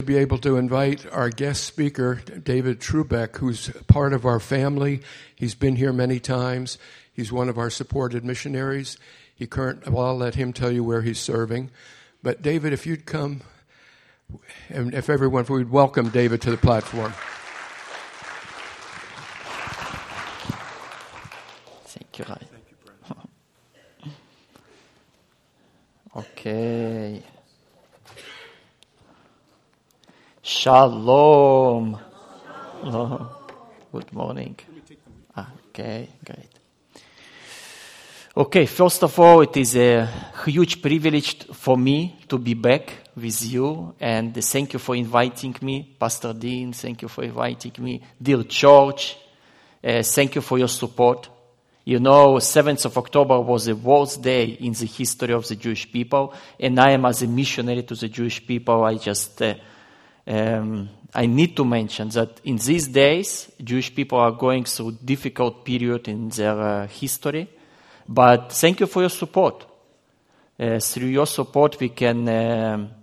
Be able to invite our guest speaker, David Trubeck, who's part of our family. He's been here many times. He's one of our supported missionaries. Well, I'll let him tell you where he's serving. But David, if you'd come, and if everyone would welcome David to the platform. Thank you, Ray. Thank you, brother. Okay. Shalom. Good morning. Okay, great. Okay, first of all, it is a huge privilege for me to be back with you, and thank you for inviting me, Pastor Dean. Thank you for inviting me, dear church. Thank you for your support. You know, 7th of October was the worst day in the history of the Jewish people, and I am as a missionary to the Jewish people. I need to mention that in these days, Jewish people are going through a difficult period in their history. But thank you for your support. Through your support, we can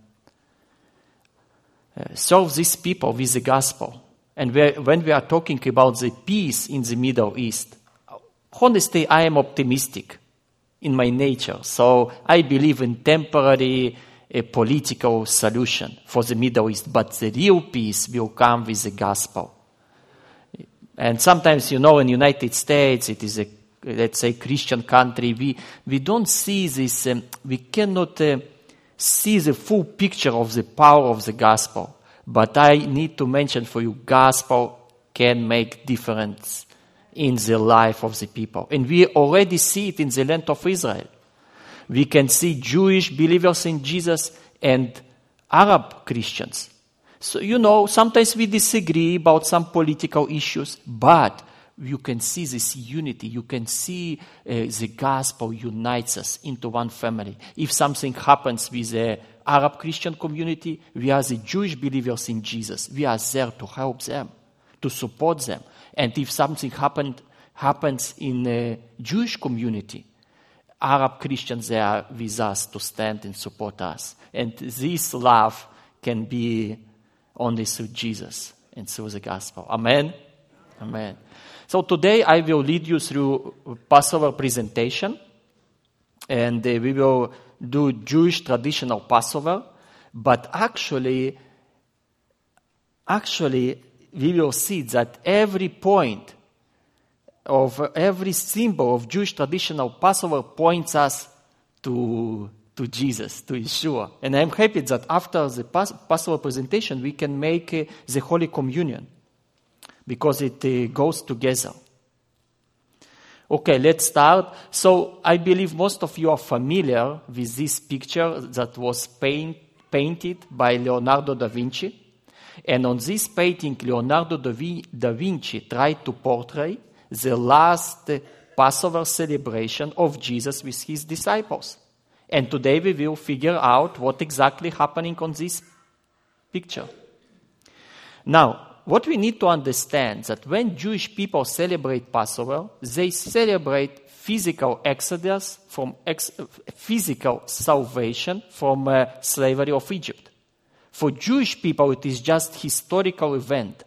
serve these people with the gospel. And when we are talking about the peace in the Middle East, honestly, I am optimistic in my nature. So I believe in temporary a political solution for the Middle East, but the real peace will come with the gospel. And sometimes, you know, in the United States, it is a, let's say, Christian country. We don't see this, we cannot see the full picture of the power of the gospel. But I need to mention for you, gospel can make difference in the life of the people. And we already see it in the land of Israel. We can see Jewish believers in Jesus and Arab Christians. So, you know, sometimes we disagree about some political issues, but you can see this unity. You can see the gospel unites us into one family. If something happens with the Arab Christian community, we are the Jewish believers in Jesus. We are there to help them, to support them. And if something happens in a Jewish community, Arab Christians, they are with us to stand and support us. And this love can be only through Jesus and through the gospel. Amen? Amen. So today I will lead you through Passover presentation. And we will do Jewish traditional Passover. But actually, we will see that every point of every symbol of Jewish traditional Passover points us to Jesus, to Yeshua. And I'm happy that after the Passover presentation, we can make the Holy Communion, because it goes together. Okay, let's start. So I believe most of you are familiar with this picture that was painted by Leonardo da Vinci. And on this painting, Leonardo da Vinci tried to portray the last Passover celebration of Jesus with his disciples. And today we will figure out what exactly happening on this picture. Now, what we need to understand that when Jewish people celebrate Passover, they celebrate physical exodus from physical salvation from slavery of Egypt. For Jewish people, it is just historical event.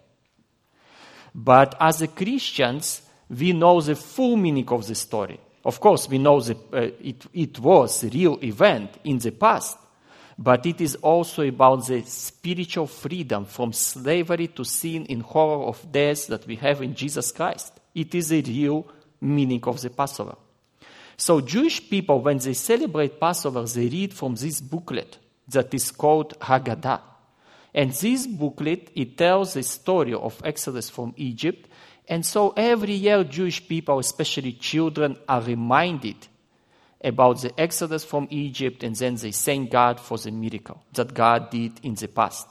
But as Christians, we know the full meaning of the story. Of course, we know it was a real event in the past, but it is also about the spiritual freedom from slavery to sin and horror of death that we have in Jesus Christ. It is a real meaning of the Passover. So Jewish people, when they celebrate Passover, they read from this booklet that is called Haggadah. And this booklet, it tells the story of Exodus from Egypt. And so every year Jewish people, especially children, are reminded about the Exodus from Egypt, and then they thank God for the miracle that God did in the past.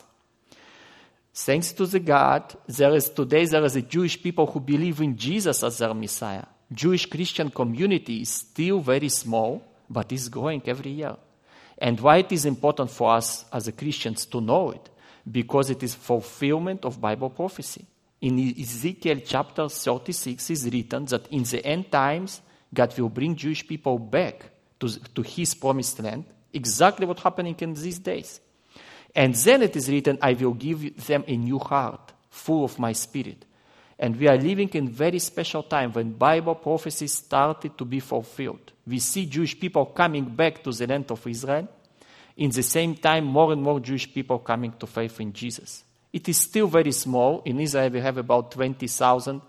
Thanks to the God, there is a Jewish people who believe in Jesus as their Messiah. Jewish Christian community is still very small, but is growing every year. And why it is important for us as Christians to know it? Because it is fulfillment of Bible prophecy. In Ezekiel chapter 36 is written that in the end times, God will bring Jewish people back to his promised land, exactly what's happening in these days. And then it is written, I will give them a new heart, full of my spirit. And we are living in a very special time when Bible prophecies started to be fulfilled. We see Jewish people coming back to the land of Israel. In the same time, more and more Jewish people coming to faith in Jesus. It is still very small. In Israel, we have about 20,000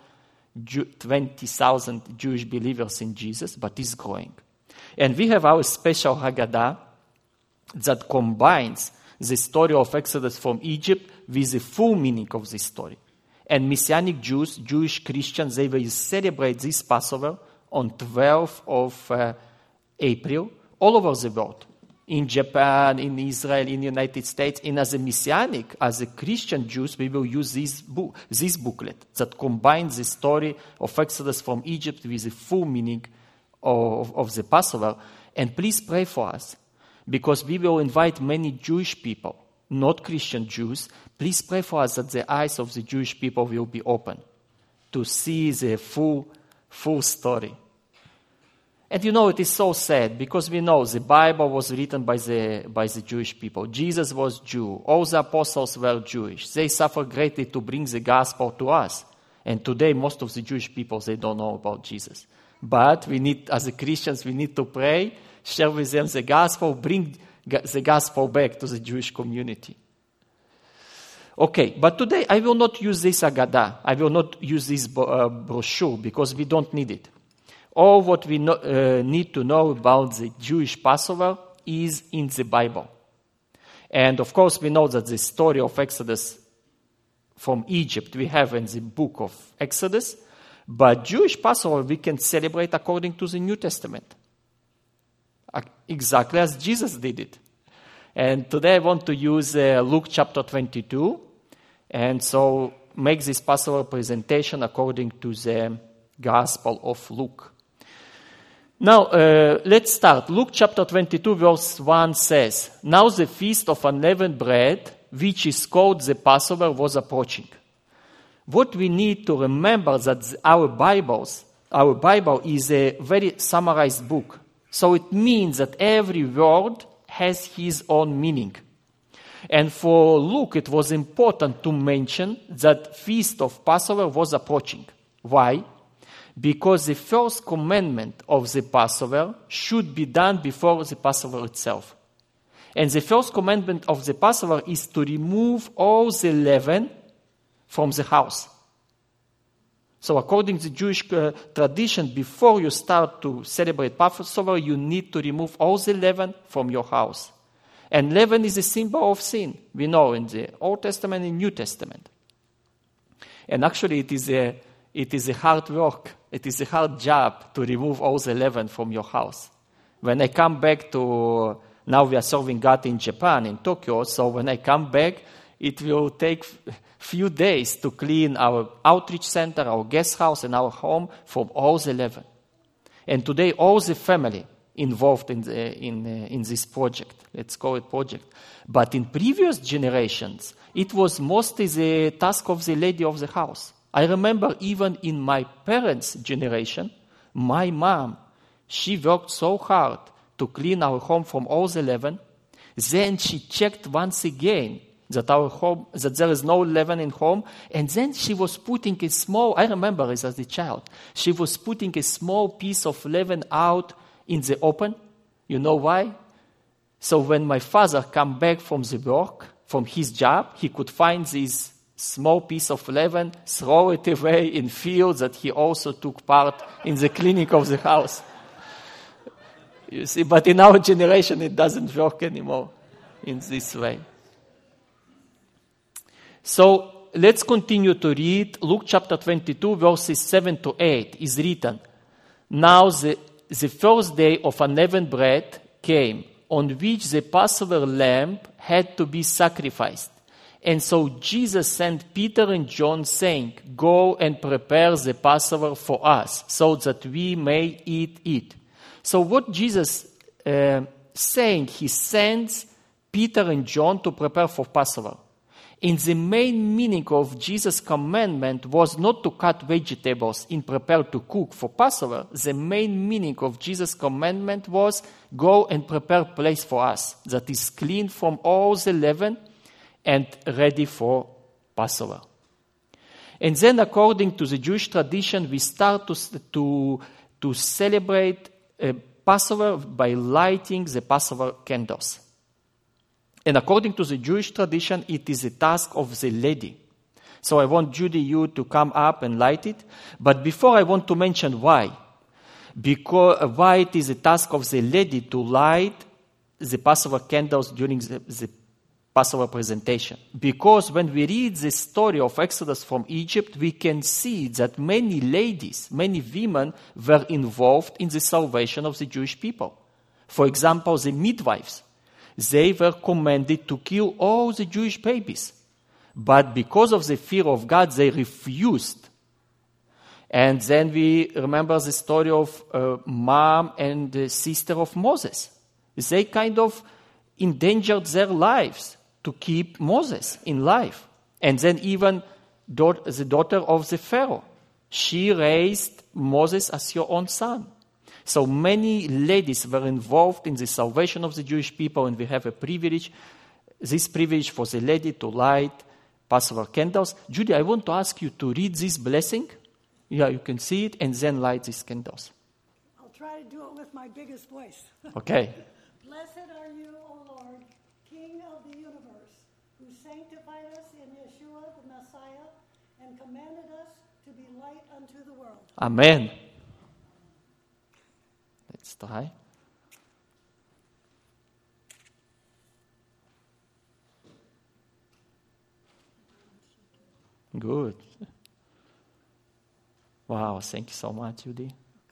Jewish believers in Jesus, but it's growing. And we have our special Haggadah that combines the story of Exodus from Egypt with the full meaning of this story. And Messianic Jews, Jewish Christians, they will celebrate this Passover on 12th of April all over the world. In Japan, in Israel, in the United States. And as a Messianic, as a Christian Jews, we will use this booklet that combines the story of Exodus from Egypt with the full meaning of the Passover. And please pray for us, because we will invite many Jewish people, not Christian Jews. Please pray for us that the eyes of the Jewish people will be open to see the full story. And you know, it is so sad, because we know the Bible was written by the Jewish people. Jesus was Jew. All the apostles were Jewish. They suffered greatly to bring the gospel to us. And today, most of the Jewish people, they don't know about Jesus. But we need, as Christians, we need to pray, share with them the gospel, bring the gospel back to the Jewish community. Okay, but today I will not use this Haggadah. I will not use this brochure, because we don't need it. All what we need to know about the Jewish Passover is in the Bible. And of course, we know that the story of Exodus from Egypt we have in the book of Exodus, but Jewish Passover we can celebrate according to the New Testament, exactly as Jesus did it. And today I want to use Luke chapter 22, and so make this Passover presentation according to the Gospel of Luke. Now, let's start. Luke chapter 22, verse 1 says, Now the feast of unleavened bread, which is called the Passover, was approaching. What we need to remember that our Bible is a very summarized book. So it means that every word has his own meaning. And for Luke, it was important to mention that feast of Passover was approaching. Why? Because the first commandment of the Passover should be done before the Passover itself. And the first commandment of the Passover is to remove all the leaven from the house. So according to the Jewish tradition, before you start to celebrate Passover, you need to remove all the leaven from your house. And leaven is a symbol of sin. We know in the Old Testament and New Testament. And actually it is a hard work. It is a hard job to remove all the leaven from your house. When I come back to, now we are serving God in Japan, in Tokyo, so when I come back, it will take few days to clean our outreach center, our guest house, and our home from all the leaven. And today, all the family involved in this project. Let's call it project. But in previous generations, it was mostly the task of the lady of the house. I remember even in my parents' generation, my mom, she worked so hard to clean our home from all the leaven. Then she checked once again that there is no leaven in home. And then she was putting I remember it as a child, she was putting a small piece of leaven out in the open. You know why? So when my father came back from the work, from his job, he could find this small piece of leaven, throw it away in fields that he also took part in the cleaning of the house. You see, but in our generation it doesn't work anymore in this way. So let's continue to read. Luke chapter 22, verses 7 to 8 is written, Now the first day of unleavened bread came, on which the Passover lamb had to be sacrificed. And so Jesus sent Peter and John, saying, Go and prepare the Passover for us, so that we may eat it. So what Jesus saying, he sends Peter and John to prepare for Passover. And the main meaning of Jesus' commandment was not to cut vegetables and prepare to cook for Passover. The main meaning of Jesus' commandment was, go and prepare a place for us that is clean from all the leaven and ready for Passover. And then, according to the Jewish tradition, we start to celebrate Passover by lighting the Passover candles. And according to the Jewish tradition, it is a task of the lady. So I want Judy, you to come up and light it. But before, I want to mention why. Because why it is a task of the lady to light the Passover candles during the Passover presentation. Because when we read the story of Exodus from Egypt, we can see that many ladies, many women were involved in the salvation of the Jewish people. For example, the midwives. They were commanded to kill all the Jewish babies. But because of the fear of God, they refused. And then we remember the story of mom and the sister of Moses. They kind of endangered their lives to keep Moses in life. And then even the daughter of the Pharaoh, she raised Moses as your own son. So many ladies were involved in the salvation of the Jewish people, and we have this privilege for the lady to light Passover candles. Judy, I want to ask you to read this blessing. Yeah, you can see it, and then light these candles. I'll try to do it with my biggest voice. Okay. Blessed are you, O Lord, King of the universe, who sanctified us in Yeshua the Messiah and commanded us to be light unto the world. Amen. Let's try. Good. Wow, thank you so much, Judy.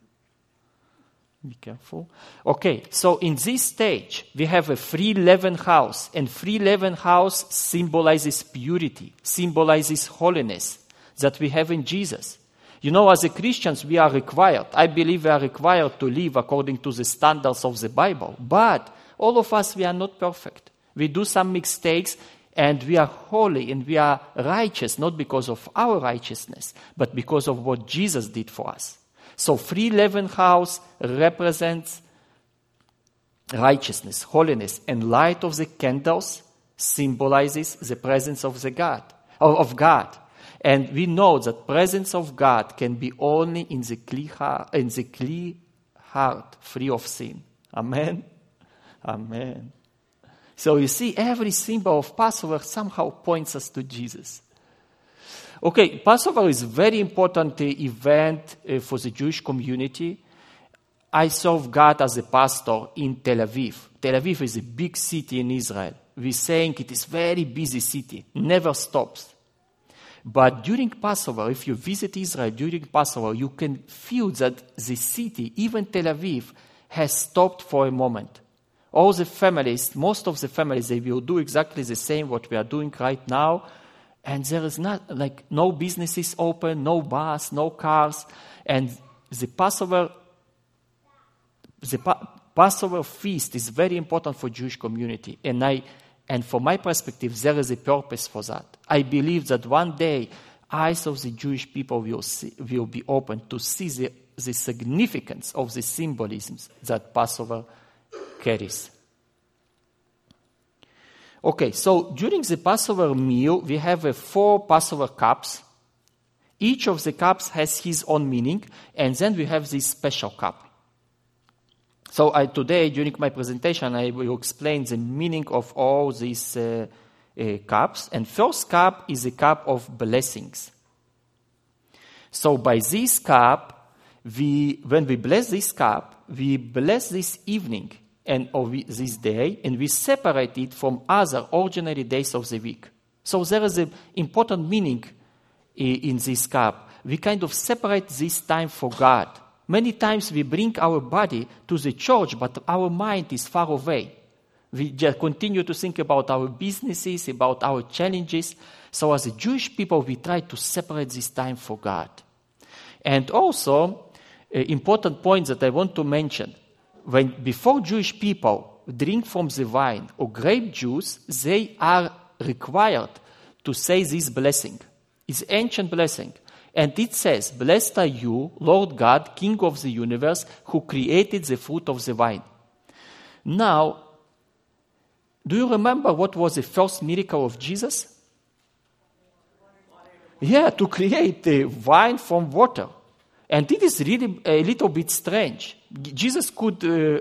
Be careful. Okay, so in this stage, we have a free leaven house, and free leaven house symbolizes purity, symbolizes holiness that we have in Jesus. You know, as a Christians, we are required, I believe we are required to live according to the standards of the Bible. But all of us, we are not perfect. We do some mistakes, and we are holy and we are righteous, not because of our righteousness, but because of what Jesus did for us. So free leaven house represents righteousness, holiness, and light of the candles symbolizes the presence of God. And we know that presence of God can be only in the clear heart, free of sin. Amen? Amen. So you see, every symbol of Passover somehow points us to Jesus. Okay, Passover is a very important event for the Jewish community. I serve God as a pastor in Tel Aviv. Tel Aviv is a big city in Israel. We're saying it is a very busy city, never stops. But during Passover, if you visit Israel during Passover, you can feel that the city, even Tel Aviv, has stopped for a moment. All the families, most of the families, they will do exactly the same what we are doing right now. And there is no businesses open, no bus, no cars. And the Passover feast is very important for Jewish community. And from my perspective, there is a purpose for that. I believe that one day, eyes of the Jewish people will be open to see the significance of the symbolisms that Passover carries. Okay, so during the Passover meal, we have 4 Passover cups. Each of the cups has his own meaning, and then we have this special cup. So today, during my presentation, I will explain the meaning of all these cups. And first cup is a cup of blessings. So by this cup, when we bless this cup, we bless this evening of this day, and we separate it from other ordinary days of the week. So there is an important meaning in this cup. We kind of separate this time for God. Many times we bring our body to the church, but our mind is far away. We just continue to think about our businesses, about our challenges. So as a Jewish people, we try to separate this time for God. And also, important point that I want to mention, before Jewish people drink from the wine or grape juice, they are required to say this blessing. It's an ancient blessing. And it says, "Blessed are you, Lord God, King of the universe, who created the fruit of the vine." Now, Do you remember what was the first miracle of Jesus? Yeah, to create the wine from water. And it is really a little bit strange. Jesus could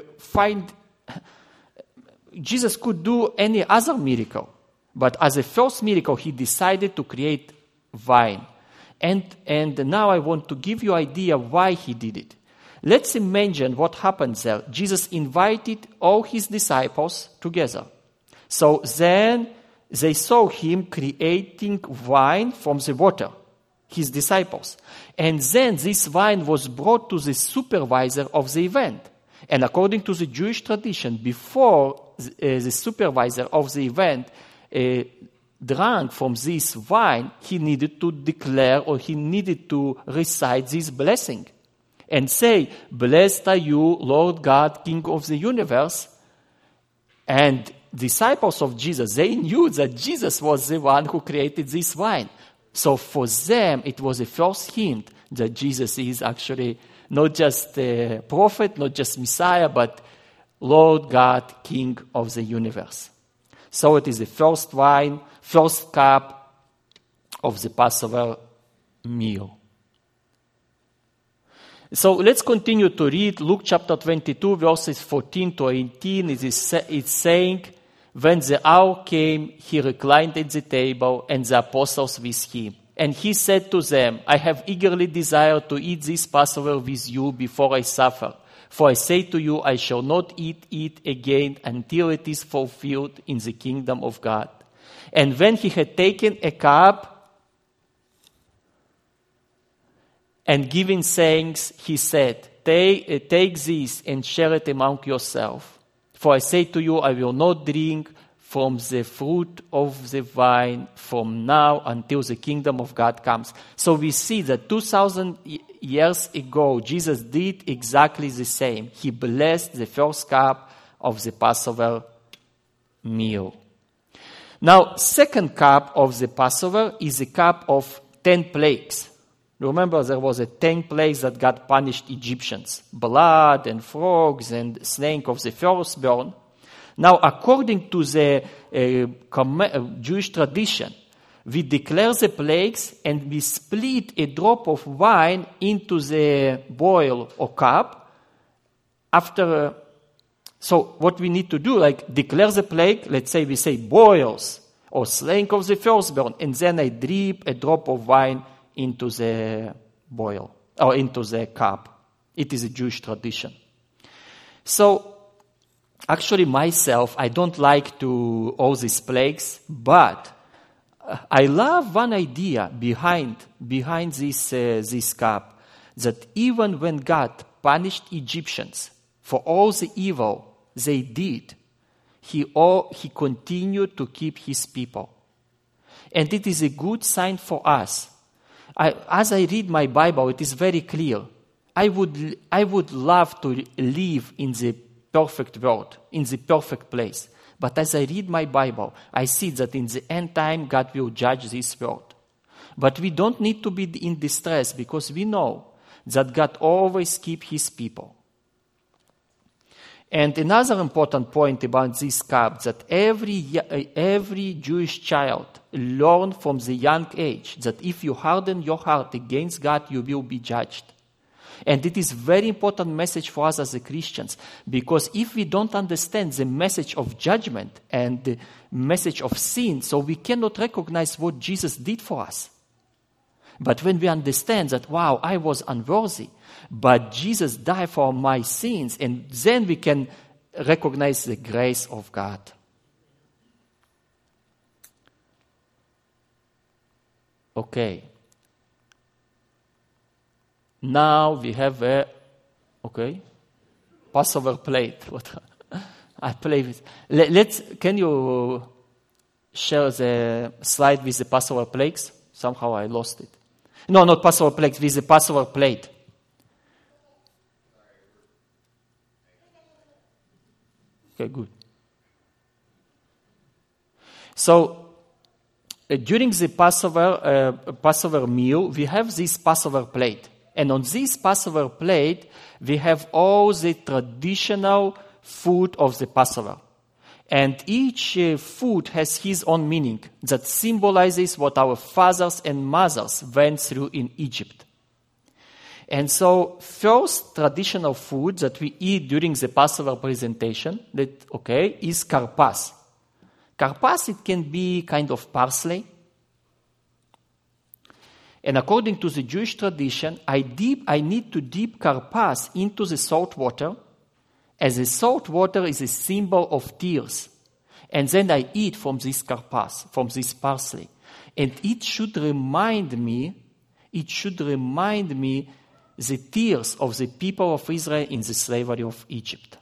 do any other miracle. But as a first miracle, he decided to create wine. And now I want to give you an idea why he did it. Let's imagine what happens there. Jesus invited all his disciples together. So then they saw him creating wine from the water, his disciples. And then this wine was brought to the supervisor of the event. And according to the Jewish tradition, before the supervisor of the event drank from this wine, he needed to declare or he needed to recite this blessing and say, "Blessed are you, Lord God, King of the universe." And disciples of Jesus, they knew that Jesus was the one who created this wine. So for them, it was a first hint that Jesus is actually not just a prophet, not just Messiah, but Lord God, King of the universe. So it is the first wine, first cup of the Passover meal. So let's continue to read Luke chapter 22, verses 14 to 18. It's saying, "When the hour came, he reclined at the table, and the apostles with him. And he said to them, I have eagerly desired to eat this Passover with you before I suffer. For I say to you, I shall not eat it again until it is fulfilled in the kingdom of God." And when he had taken a cup and giving thanks, he said, Take this and share it among yourselves. For I say to you, I will not drink from the fruit of the vine from now until the kingdom of God comes. So we see that 2,000 years ago, Jesus did exactly the same. He blessed the first cup of the Passover meal. Now, second cup of the Passover is a cup of 10 plagues. Remember, there was a 10 plagues that God punished Egyptians. Blood and frogs and slaying of the firstborn. Now, according to the Jewish tradition, we declare the plagues and we split a drop of wine into the boil or cup. So what we need to do, like declare the plague, let's say we say boils or slaying of the firstborn, and then I drip a drop of wine into the boil or into the cup. It is a Jewish tradition. So actually myself, I don't like to all these plagues, but I love one idea behind this cup, that even when God punished Egyptians for all the evil they did, he continued to keep his people. And it is a good sign for us. As I read my Bible, it is very clear. I would love to live in the perfect world, in the perfect place. But as I read my Bible, I see that in the end time, God will judge this world. But we don't need to be in distress because we know that God always keeps his people. And another important point about this cup, that every Jewish child learn from the young age that if you harden your heart against God, you will be judged. And it is a very important message for us as Christians, because if we don't understand the message of judgment and the message of sin, so we cannot recognize what Jesus did for us. But when we understand that, wow, I was unworthy, but Jesus died for my sins, and then we can recognize the grace of God. Okay. Now we have a, Passover plate. What I play with. Can you share the slide with the Passover plates? Somehow I lost it. No, not Passover plates, with the Passover plate. Okay, good. So, during the Passover meal, we have this Passover plate. And on this Passover plate, we have all the traditional food of the Passover. And each food has his own meaning that symbolizes what our fathers and mothers went through in Egypt. And so, first traditional food that we eat during the Passover presentation, is karpas. Karpas, it can be kind of parsley. And according to the Jewish tradition, I need to dip karpas into the salt water, as the salt water is a symbol of tears. And then I eat from this karpas, from this parsley. And it should remind me the tears of the people of Israel in the slavery of Egypt.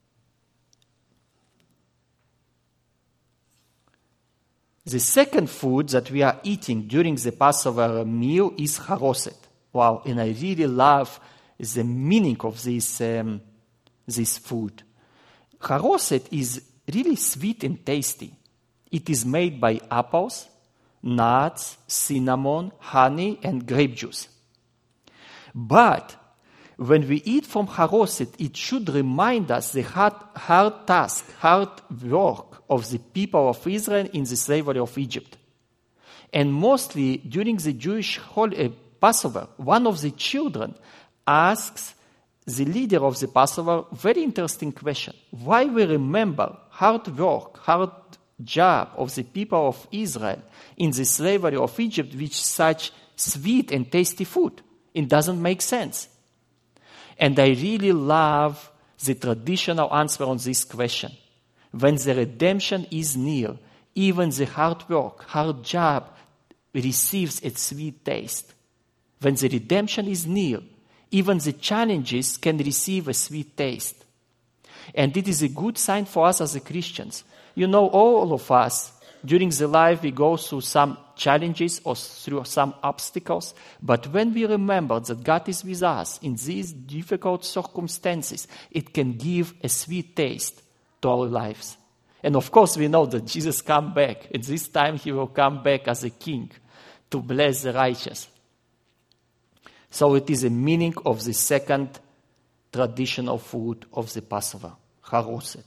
The second food that we are eating during the Passover meal is charoset. Wow, and I really love the meaning of this food. Charoset is really sweet and tasty. It is made by apples, nuts, cinnamon, honey, and grape juice. But when we eat from charoset, it should remind us the hard task, hard work of the people of Israel in the slavery of Egypt. And mostly during the Jewish Passover, one of the children asks the leader of the Passover very interesting question. Why we remember hard work, hard job of the people of Israel in the slavery of Egypt with such sweet and tasty food? It doesn't make sense. And I really love the traditional answer on this question. When the redemption is near, even the hard work, hard job receives a sweet taste. When the redemption is near, even the challenges can receive a sweet taste. And it is a good sign for us as Christians. You know, all of us, during the life, we go through some challenges or through some obstacles. But when we remember that God is with us in these difficult circumstances, it can give a sweet taste to our lives. And of course, we know that Jesus come back. And this time he will come back as a king to bless the righteous. So it is a meaning of the second traditional food of the Passover, charoset.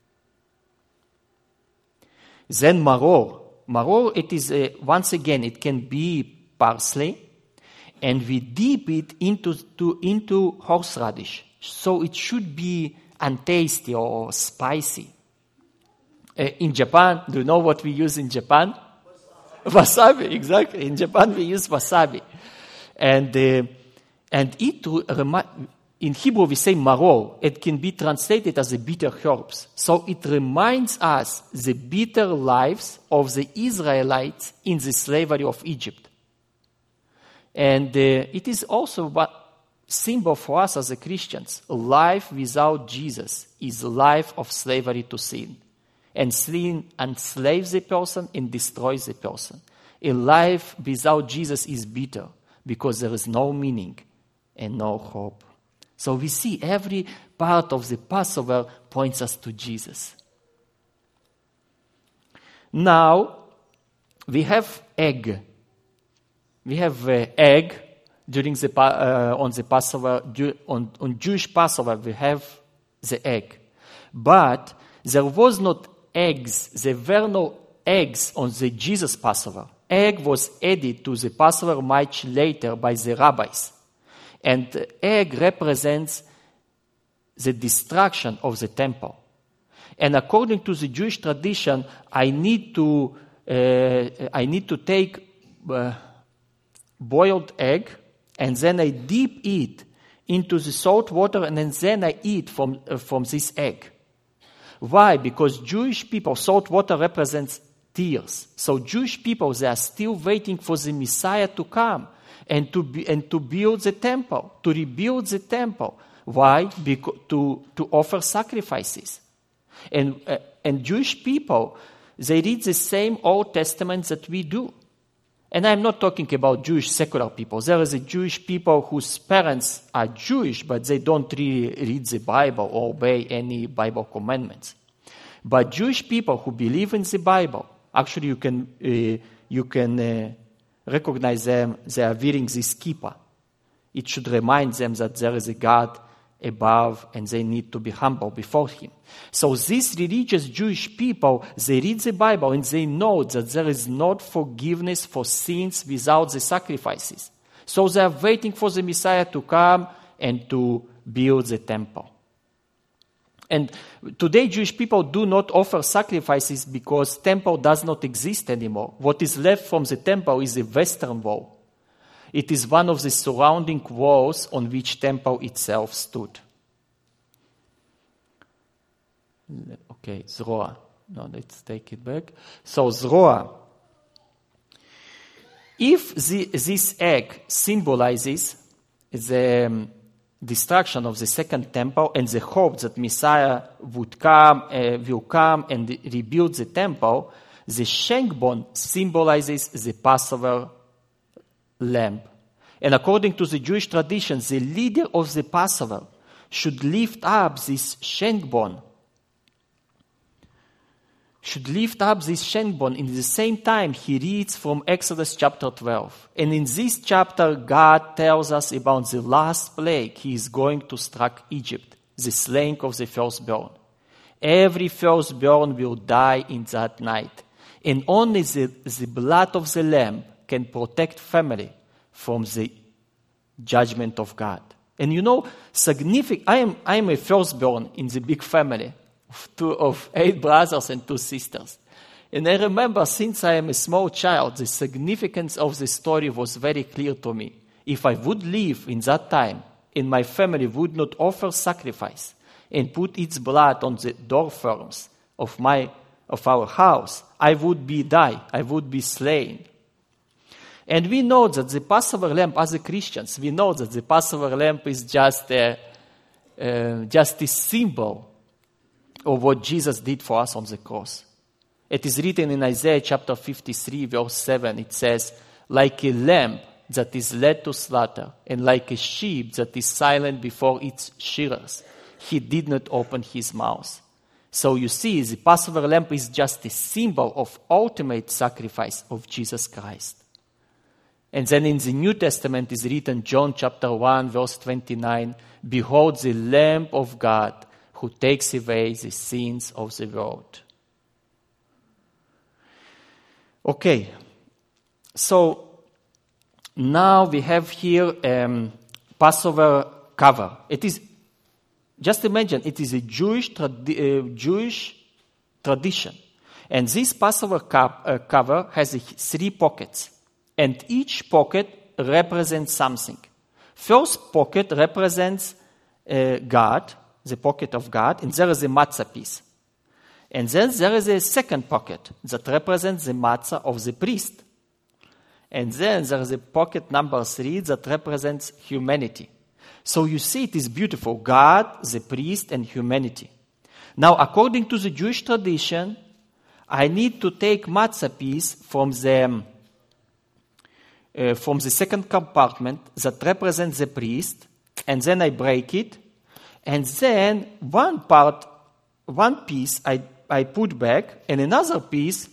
Then maror. Maror, it is, once again, it can be parsley, and we dip it into horseradish. So it should be untasty or spicy. In Japan, do you know what we use in Japan? Wasabi, exactly. In Japan, we use wasabi. And in Hebrew, we say maror. It can be translated as the bitter herbs. So it reminds us the bitter lives of the Israelites in the slavery of Egypt. And it is also a symbol for us as Christians. Life without Jesus is a life of slavery to sin. And sin enslaves a person and destroys a person. A life without Jesus is bitter because there is no meaning and no hope. So we see every part of the Passover points us to Jesus. Now, we have egg. We have egg during on the Passover, on Jewish Passover, we have the egg. But there was not eggs, there were no eggs on the Jesus Passover. Egg was added to the Passover much later by the rabbis. And the egg represents the destruction of the temple. And according to the Jewish tradition, I need to take boiled egg, and then I dip it into the salt water, and then I eat from this egg. Why? Because Jewish people, salt water represents tears. So Jewish people, they are still waiting for the Messiah to come and to build the temple, to rebuild the temple. Why? Because to offer sacrifices. And Jewish people, they read the same Old Testament that we do. And I'm not talking about Jewish secular people. There is a Jewish people whose parents are Jewish, but they don't really read the Bible or obey any Bible commandments. But Jewish people who believe in the Bible, actually you can recognize them. They are wearing this kippah. It should remind them that there is a God above, and they need to be humble before him. So these religious Jewish people, they read the Bible and they know that there is not forgiveness for sins without the sacrifices. So they are waiting for the Messiah to come and to build the temple. And today Jewish people do not offer sacrifices because temple does not exist anymore. What is left from the temple is the western wall. It is one of the surrounding walls on which temple itself stood. Okay, Zroa. No, let's take it back. So Zroa. If this egg symbolizes the destruction of the second temple and the hope that Messiah will come and rebuild the temple, the Shenkbon symbolizes the Passover lamb. And according to the Jewish tradition, the leader of the Passover should lift up this Shenkbon. In the same time he reads from Exodus chapter 12. And in this chapter, God tells us about the last plague he is going to strike Egypt, the slaying of the firstborn. Every firstborn will die in that night. And only the blood of the lamb can protect family from the judgment of God. And you know, I am a firstborn in the big family of 8 brothers and 2 sisters. And I remember since I am a small child, the significance of the story was very clear to me. If I would live in that time and my family would not offer sacrifice and put its blood on the door frames of our house, I would be slain. And we know that the Passover lamb, as Christians, we know that the Passover lamb is just a symbol of what Jesus did for us on the cross. It is written in Isaiah chapter 53, verse 7. It says, like a lamb that is led to slaughter, and like a sheep that is silent before its shearers, he did not open his mouth. So you see, the Passover lamb is just a symbol of ultimate sacrifice of Jesus Christ. And then in the New Testament is written, John chapter 1, verse 29, behold the Lamb of God who takes away the sins of the world. Okay, so now we have here Passover cover. It is, just imagine, it is a Jewish tradition. And this Passover cover has 3 pockets. And each pocket represents something. First pocket represents God, the pocket of God, and there is a matzah piece. And then there is a second pocket that represents the matzah of the priest. And then there is a pocket number 3 that represents humanity. So you see it is beautiful. God, the priest, and humanity. Now, according to the Jewish tradition, I need to take matzah piece from the second compartment that represents the priest, and then I break it, and then one piece I put back, and another piece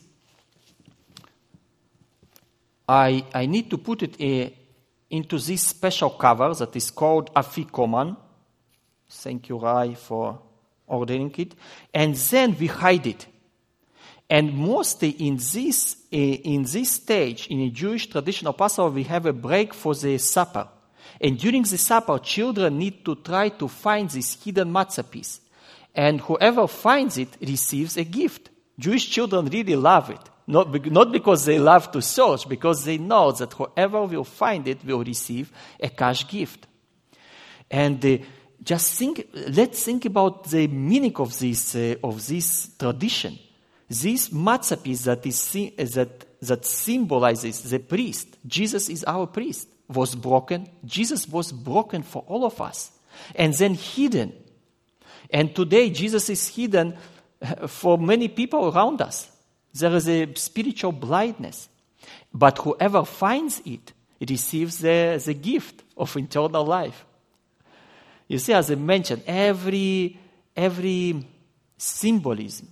I need to put it into this special cover that is called afikoman. Thank you, Rai, for ordering it. And then we hide it. And mostly in this stage, in a Jewish traditional Passover, we have a break for the supper. And during the supper, children need to try to find this hidden matzah piece. And whoever finds it receives a gift. Jewish children really love it. Not because they love to search, because they know that whoever will find it will receive a cash gift. And let's think about the meaning of this tradition. This matzah piece that symbolizes the priest, Jesus is our priest, was broken. Jesus was broken for all of us, and then hidden. And today Jesus is hidden for many people around us. There is a spiritual blindness. But whoever finds it receives the gift of eternal life. You see, as I mentioned, every symbolism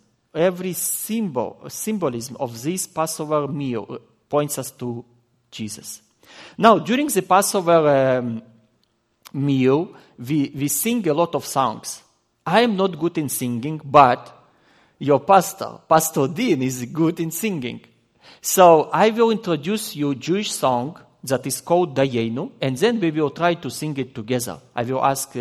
of this Passover meal points us to Jesus. Now, during the Passover meal, we sing a lot of songs. I am not good in singing, but your Pastor Dean, is good in singing. So I will introduce you a Jewish song that is called Dayenu, and then we will try to sing it together. I will ask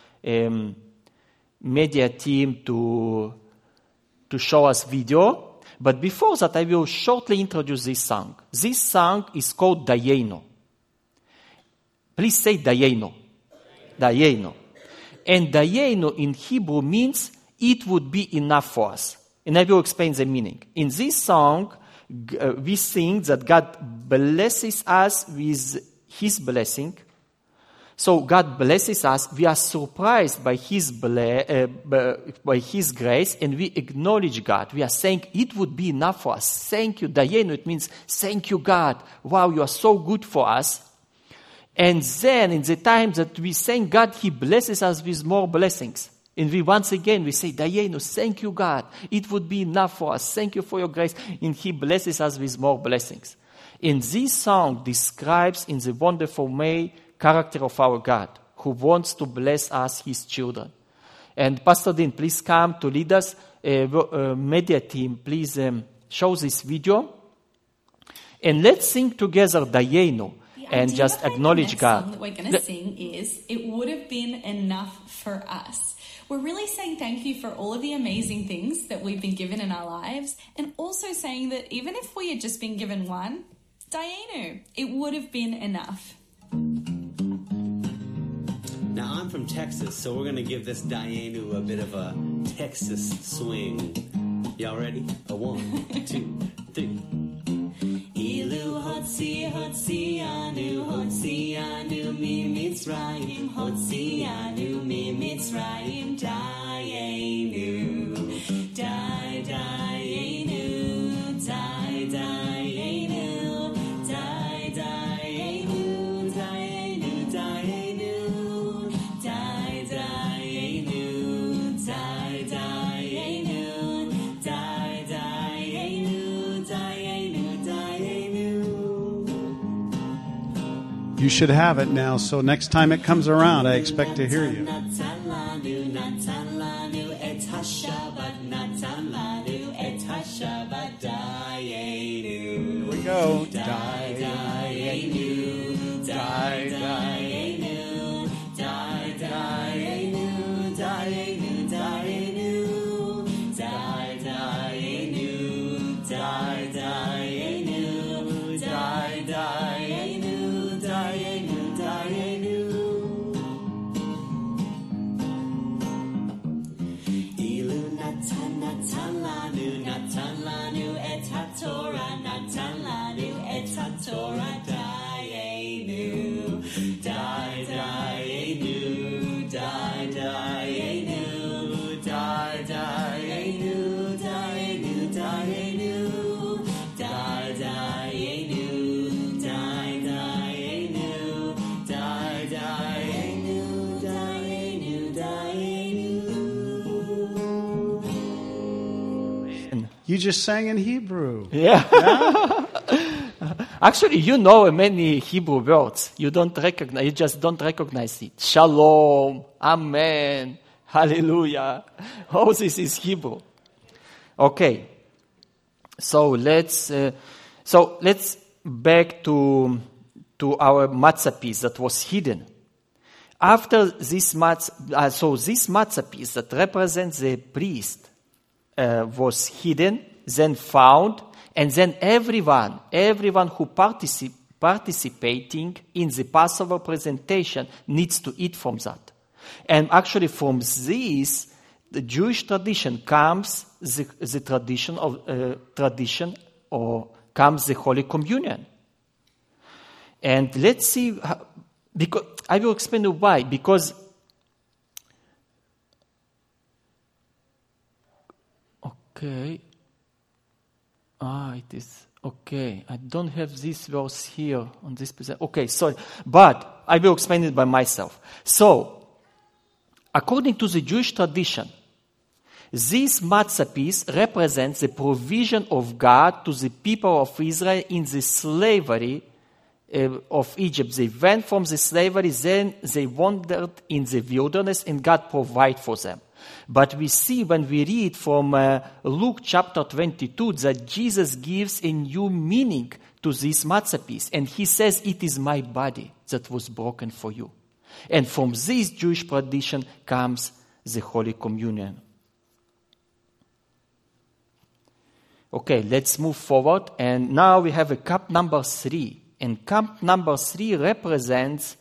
media team to show us video, but before that I will shortly introduce this song. This song is called Dayenu. Please say Dayenu. Dayenu. And Dayenu in Hebrew means it would be enough for us. And I will explain the meaning. In this song, we sing that God blesses us with His blessing. So God blesses us. We are surprised by His grace, and we acknowledge God. We are saying it would be enough for us. Thank you, Dayenu. It means thank you, God. Wow, you are so good for us. And then in the time that we thank God, He blesses us with more blessings. And we once again, we say, Dayenu, thank you, God. It would be enough for us. Thank you for your grace. And He blesses us with more blessings. And this song describes in the wonderful way character of our God, who wants to bless us, His children. And Pastor Dean, please come to lead us. Media team, please show this video. And let's sing together Dayenu. And just acknowledge God. The song that we're going to sing is It Would Have Been Enough for Us. We're really saying thank you for all of the amazing things that we've been given in our lives, and also saying that even if we had just been given one, Dayenu, it would have been enough. Now I'm from Texas, so we're going to give this Dayenu a bit of a Texas swing. Y'all ready? A 1, 2, 3. Ilu Hotzianu mi Mitzrayim Hotzianu mi Mitzrayim Dayenu Dayenu Dayenu Dayenu Dayenu Dayenu You should have it now, so next time it comes around, I expect to hear you. Here we go. Torah Dayenu, Dayenu, Dayenu, Dayenu, Dayenu, Dayenu, Dayenu, Dayenu, Dayenu. You just sang in Hebrew. Yeah. Actually, you know many Hebrew words. You just don't recognize it. Shalom, Amen, Hallelujah. All this is Hebrew. Okay. So let's back to our matzah piece that was hidden. After this matzah piece that represents the priest was hidden, then found. And then everyone who participating in the Passover presentation needs to eat from that. And actually from this, the Jewish tradition comes the tradition or comes the Holy Communion. And let's see, because I will explain why. Because okay. It is okay. I don't have this verse here on this present. Okay, sorry. But I will explain it by myself. So, according to the Jewish tradition, this matzah piece represents the provision of God to the people of Israel in the slavery of Egypt. They went from the slavery, then they wandered in the wilderness, and God provided for them. But we see when we read from Luke chapter 22 that Jesus gives a new meaning to this matzah piece. And he says, it is my body that was broken for you. And from this Jewish tradition comes the Holy Communion. Okay, let's move forward. And now we have a cup number 3. And cup number 3 represents,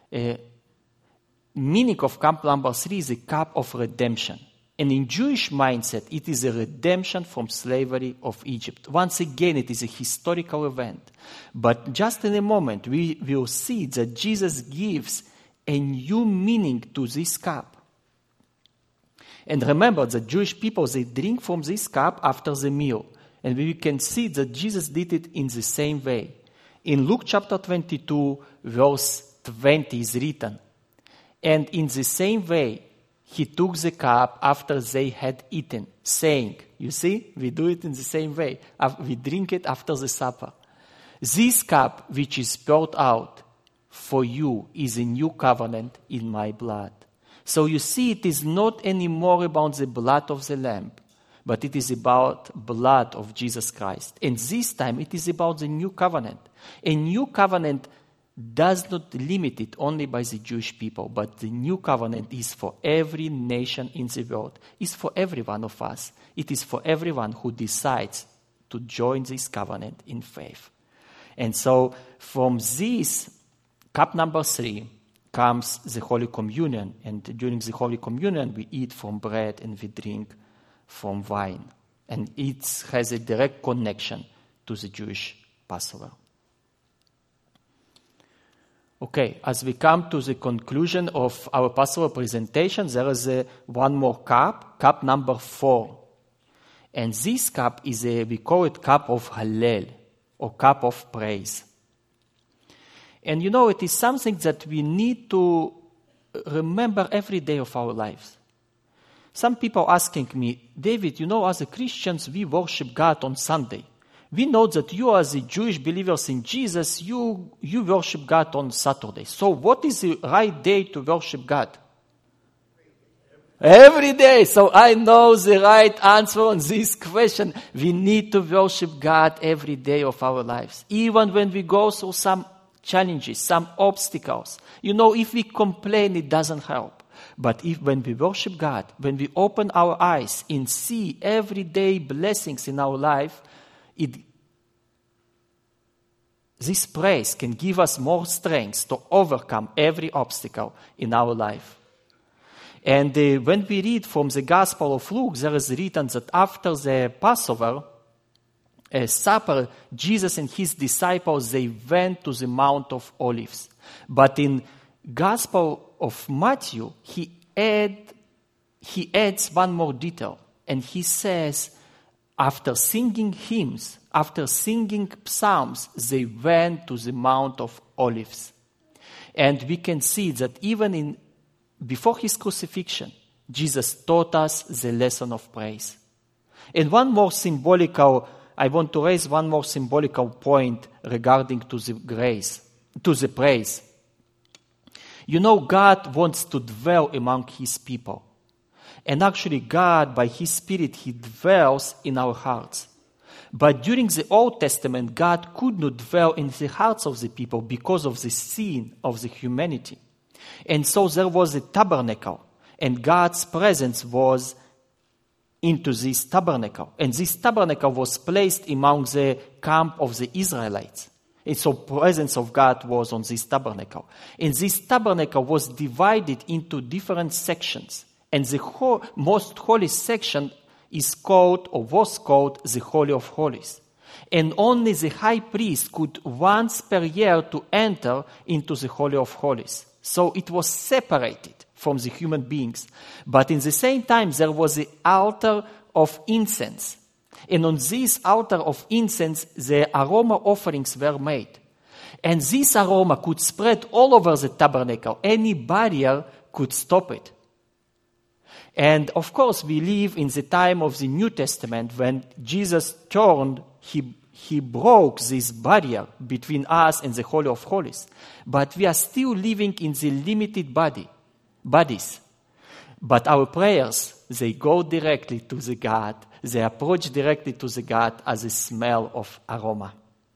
meaning of cup number 3 is a cup of redemption. And in Jewish mindset, it is a redemption from slavery of Egypt. Once again, it is a historical event. But just in a moment, we will see that Jesus gives a new meaning to this cup. And remember, the Jewish people, they drink from this cup after the meal. And we can see that Jesus did it in the same way. In Luke chapter 22, verse 20 is written, and in the same way, he took the cup after they had eaten, saying, you see, we do it in the same way. We drink it after the supper. This cup which is poured out for you is a new covenant in my blood. So you see, it is not anymore about the blood of the Lamb, but it is about blood of Jesus Christ. And this time it is about the new covenant. A new covenant does not limit it only by the Jewish people, but the new covenant is for every nation in the world. It's for every one of us. It is for everyone who decides to join this covenant in faith. And so from this cup number 3 comes the Holy Communion. And during the Holy Communion, we eat from bread and we drink from wine. And it has a direct connection to the Jewish Passover. Okay, as we come to the conclusion of our Passover presentation, there is one more cup, cup number 4. And this cup is we call it cup of Hallel, or cup of praise. And you know, it is something that we need to remember every day of our lives. Some people asking me, David, you know, as a Christians, we worship God on Sunday. We know that you as the Jewish believers in Jesus, you worship God on Saturday. So what is the right day to worship God? Every day. So I know the right answer on this question. We need to worship God every day of our lives. Even when we go through some challenges, some obstacles. You know, if we complain, it doesn't help. But when we worship God, when we open our eyes and see everyday blessings in our life, this praise can give us more strength to overcome every obstacle in our life. And when we read from the Gospel of Luke, there is written that after the Passover supper, Jesus and his disciples, they went to the Mount of Olives. But in Gospel of Matthew, he adds one more detail. And he says, after singing hymns, after singing psalms, they went to the Mount of Olives. And we can see that even before his crucifixion, Jesus taught us the lesson of praise. And I want to raise one more symbolical point regarding to the praise. You know, God wants to dwell among his people. And actually, God, by his Spirit, he dwells in our hearts. But during the Old Testament, God could not dwell in the hearts of the people because of the sin of the humanity. And so there was a tabernacle, and God's presence was into this tabernacle. And this tabernacle was placed among the camp of the Israelites. And so presence of God was on this tabernacle. And this tabernacle was divided into different sections. And the most holy section was called the Holy of Holies. And only the high priest could once per year to enter into the Holy of Holies. So it was separated from the human beings. But in the same time, there was the altar of incense. And on this altar of incense, the aroma offerings were made. And this aroma could spread all over the tabernacle. Any barrier could stop it. And of course, we live in the time of the New Testament when Jesus turned He broke this barrier between us and the Holy of Holies. But we are still living in the limited bodies. But our prayers, they go directly to the God. They approach directly to the God as a smell of aroma.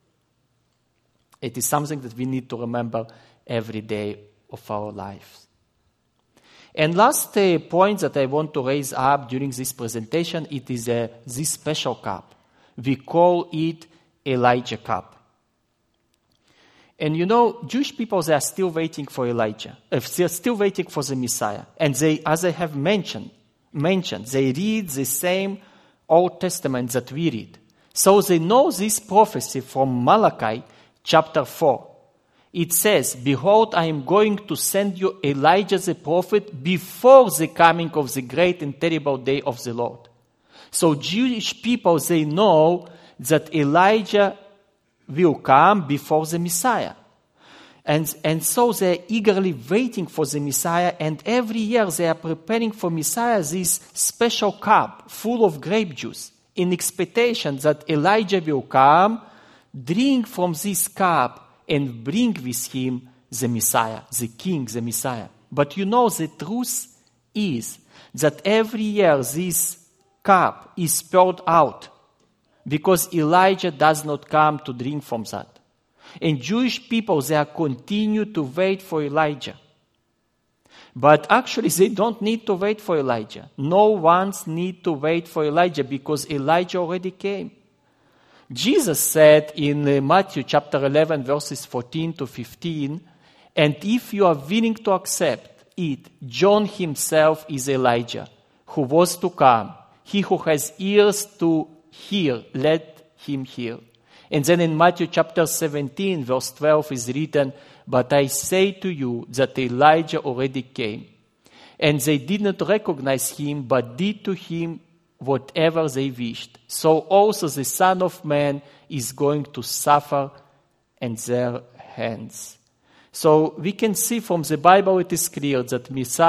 It is something that we need to remember every day of our lives. And last point that I want to raise up during this presentation, it is this special cup. We call it Elijah cup. And you know, Jewish people, they are still waiting for Elijah. They are still waiting for the Messiah. And they, as I have mentioned, they read the same Old Testament that we read. So they know this prophecy from Malachi chapter 4. It says, "Behold, I am going to send you Elijah the prophet before the coming of the great and terrible day of the Lord." So Jewish people, they know that Elijah will come before the Messiah. And so they are eagerly waiting for the Messiah, and every year they are preparing for Messiah this special cup full of grape juice in expectation that Elijah will come, drink from this cup, and bring with him the Messiah, the King, the Messiah. But you know, the truth is that every year this cup is poured out because Elijah does not come to drink from that. And Jewish people, they are continue to wait for Elijah. But actually, they don't need to wait for Elijah. No one needs to wait for Elijah because Elijah already came. Jesus said in Matthew chapter 11, verses 14 to 15, "And if you are willing to accept it, John himself is Elijah, who was to come. He who has ears to hear, let him hear." And then in Matthew chapter 17, verse 12 is written, "But I say to you that Elijah already came. And they did not recognize him, but did to him whatever they wished. So also the Son of Man is going to suffer at their hands." So we can see from the Bible it is clear that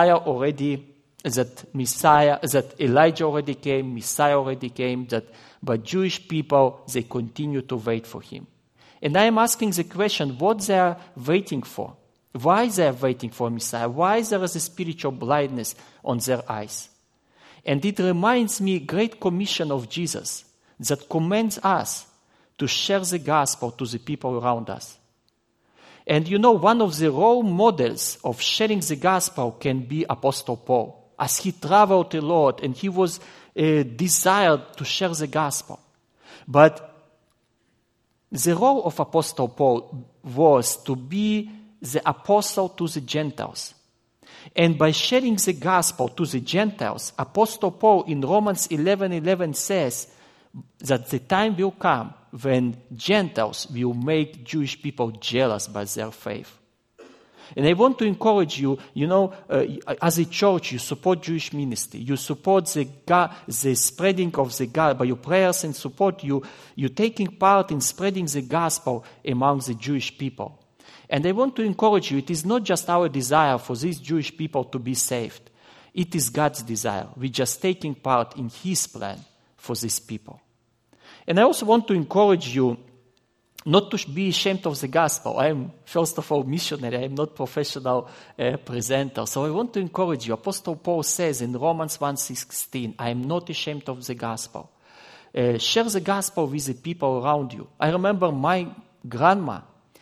that Elijah already came, Messiah already came, but Jewish people, they continue to wait for him. And I am asking the question, what they are waiting for? Why they are waiting for Messiah? Why there is a spiritual blindness on their eyes? And it reminds me great commission of Jesus that commands us to share the gospel to the people around us. And you know, one of the role models of sharing the gospel can be Apostle Paul, as he traveled a lot and he was desired to share the gospel. But the role of Apostle Paul was to be the apostle to the Gentiles. And by sharing the gospel to the Gentiles, Apostle Paul in Romans 11:11 says that the time will come when Gentiles will make Jewish people jealous by their faith. And I want to encourage you, as a church, you support Jewish ministry. You support the spreading of the gospel. By your prayers and support, you're taking part in spreading the gospel among the Jewish people. And I want to encourage you, it is not just our desire for these Jewish people to be saved. It is God's desire. We're just taking part in His plan for these people. And I also want to encourage you not to be ashamed of the gospel. I am, first of all, missionary. I am not professional presenter. So I want to encourage you. Apostle Paul says in Romans 1:16, "I am not ashamed of the gospel." Share the gospel with the people around you. I remember my grandma.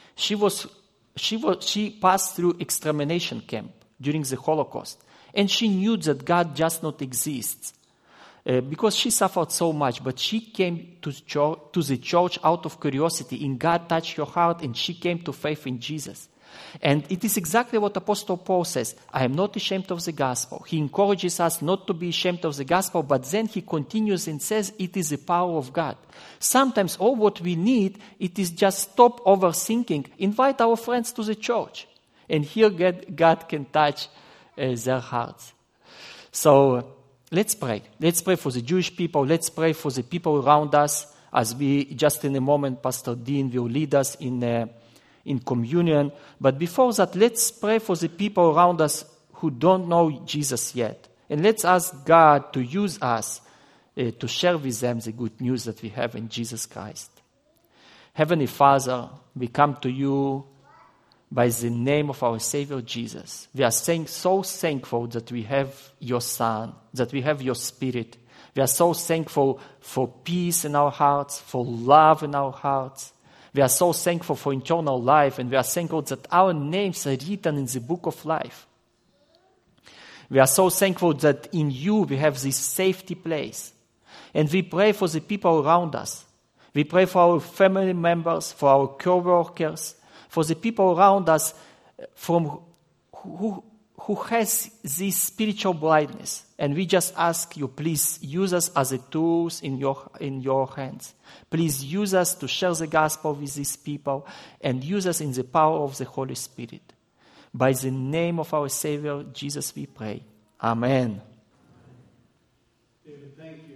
She passed through extermination camp during the Holocaust. And she knew that God just not exists. Because she suffered so much, but she came to the church out of curiosity, and God touched her heart, and she came to faith in Jesus. And it is exactly what Apostle Paul says, "I am not ashamed of the gospel." He encourages us not to be ashamed of the gospel, but then he continues and says it is the power of God. Sometimes all what we need, it is just stop overthinking, invite our friends to the church, and here God can touch their hearts. So let's pray. Let's pray for the Jewish people. Let's pray for the people around us as we, just in a moment, Pastor Dean will lead us in communion. But before that, let's pray for the people around us who don't know Jesus yet. And let's ask God to use us to share with them the good news that we have in Jesus Christ. Heavenly Father, we come to you by the name of our Savior Jesus. We are so thankful that we have your Son, that we have your Spirit. We are so thankful for peace in our hearts, for love in our hearts. We are so thankful for eternal life, and we are thankful that our names are written in the book of life. We are so thankful that in you we have this safety place. And we pray for the people around us. We pray for our family members, for our co-workers, for the people around us who has this spiritual blindness. And we just ask you, please use us as a tools in your hands. Please use us to share the gospel with these people and use us in the power of the Holy Spirit. By the name of our Savior, Jesus, we pray. Amen. David, thank you.